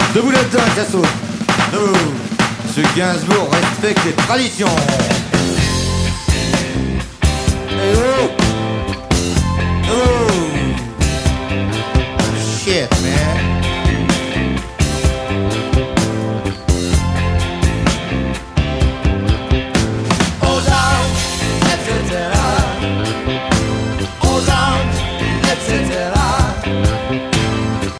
Debout là-dedans, ça saute. Debout. Ce Gainsbourg respecte les traditions.